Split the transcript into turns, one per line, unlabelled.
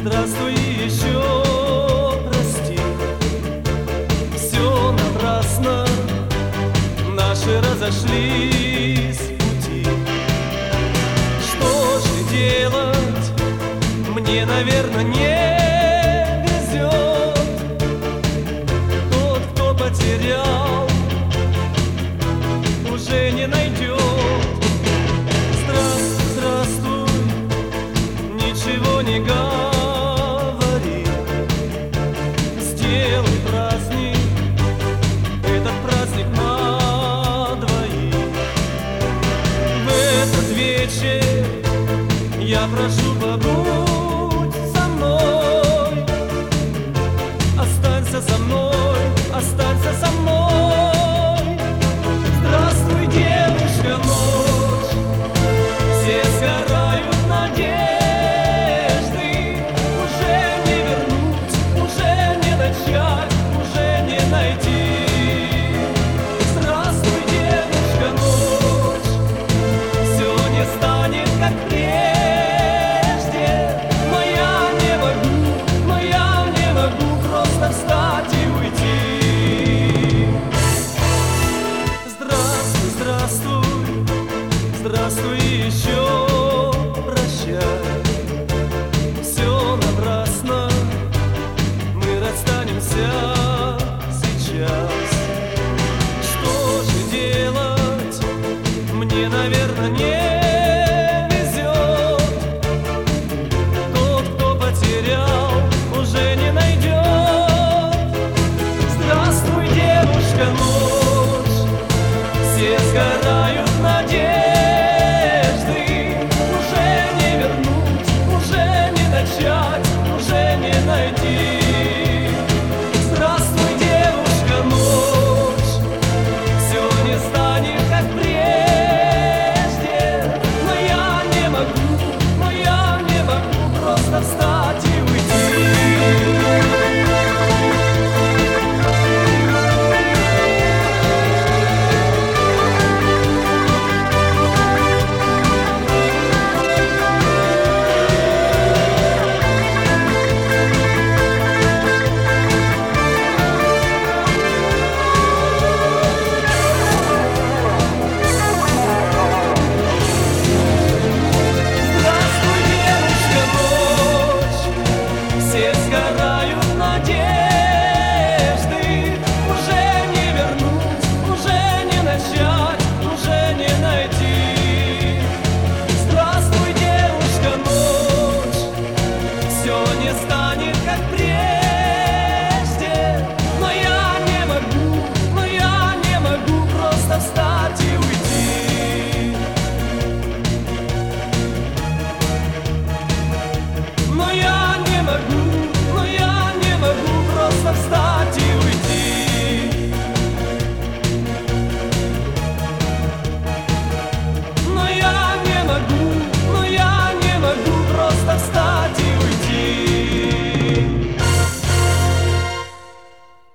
Здравствуй еще, прости, все напрасно, наши разошлись пути. Что же делать, мне, наверное, не везет. Тот, кто потерял, уже не найдет. Здравствуй, ничего не говори, сделай праздник, этот праздник на двоих. В этот вечер я прошу, побудь со мной, останься со мной.